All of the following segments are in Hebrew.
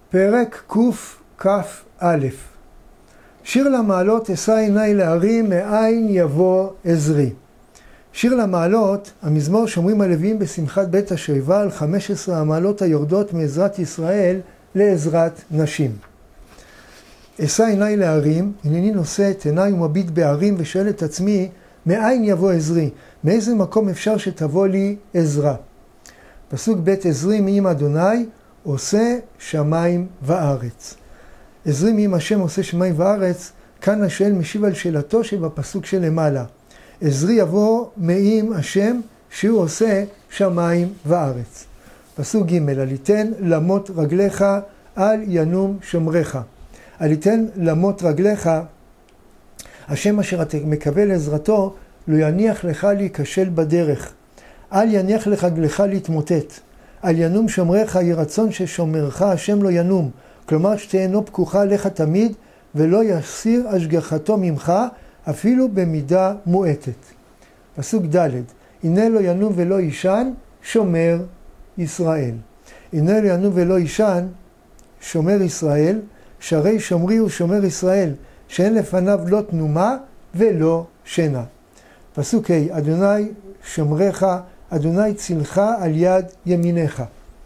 פרק קכ"א. שיר למעלות אשא עיני להרים, מאין יבוא עזרי. שיר למעלות, המזמור שומרים הלוויים בשמחת בית השואבה, 15 המעלות היורדות מעזרת ישראל לעזרת נשים. אשא עיני להרים, הנני נושא את עיני ומביט בהרים ושואל את עצמי, מאין יבוא עזרי? מאיזה מקום אפשר שתבוא לי עזרה? פסוק ב' עזרי מעם אדוני עושה שמיים וארץ. עזרי מעם השם עושה שמיים וארץ, כאן השואל משיב על שאלתו שבפסוק שלמעלה. עזרי יבוא מעם השם שהוא עושה שמיים וארץ. פסוק ג' עליתן למות רגליך אל ינום שומרך. עליתן למות רגליך, השם אשר אתה מקבל עזרתו לא יניח לך להיכשל בדרך. אל יניח לך רגלך להתמוטט. אל ינום שומרך, יהי רצון ששומרך השם לא ינום. כלומר שתהנו פקוחה לך תמיד ולא יסיר השגחתו ממך אפילו במידה מועטת. פסוק ד' הנה לא ינום ולא יישן שומר ישראל. הנה לא ינום ולא יישן שומר ישראל, שהרי שומרי הוא שומר ישראל, שאין לפניו לא תנומה ולא שינה. פסוק ה' אדוני שומרך, אדוני צילך על יד ימינך.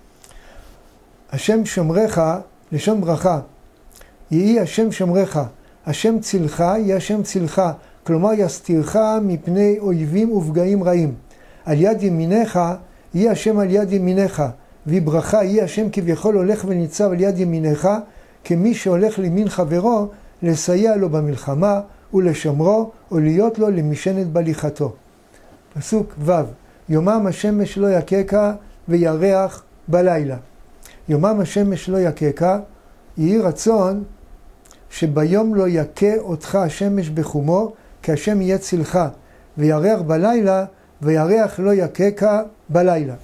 השם שומרך לשון ברכה, יהי השם שומרך, השם צילך יהיה השם צילך, כלומר יסתירך מפני אויבים ופגעים רעים. על יד ימינך יהיה השם על יד ימינך, וברכה יהיה השם כביכול הולך וניצב על יד ימינך, כמי שהולך לימין חברו לסייע לו במלחמה ולשמרו או להיות לו למשענת בהליכתו. פסוק ו' יומם השמש לא יככה וירח בלילה. יומם השמש לא יככה, יהי רצון שביום לא יכה אותך השמש בחומו, כי השם יהיה צילך, וירח בלילה, וירח לא יככה בלילה.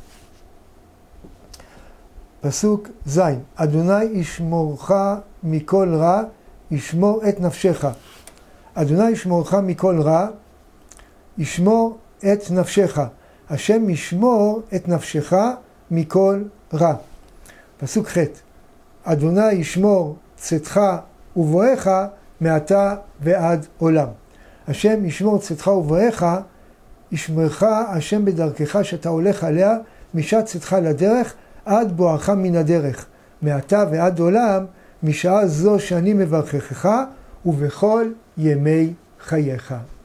פסוק ז' אדוני ישמורך מכל רע, ישמור את נפשך. אדוני ישמורך מכל רע, ישמור את נפשך. השם ישמור את נפשך מכל רע. פסוק ח' אדוני ישמור צאתך ובואך מעתה ועד עולם. השם ישמור צאתך ובואך, ישמרך השם בדרכך שאתה הולך עליה, משעת צאתך לדרך עד בואך מן הדרך, מעתה ועד עולם, משעה זו שאני מברכך ובכל ימי חייך.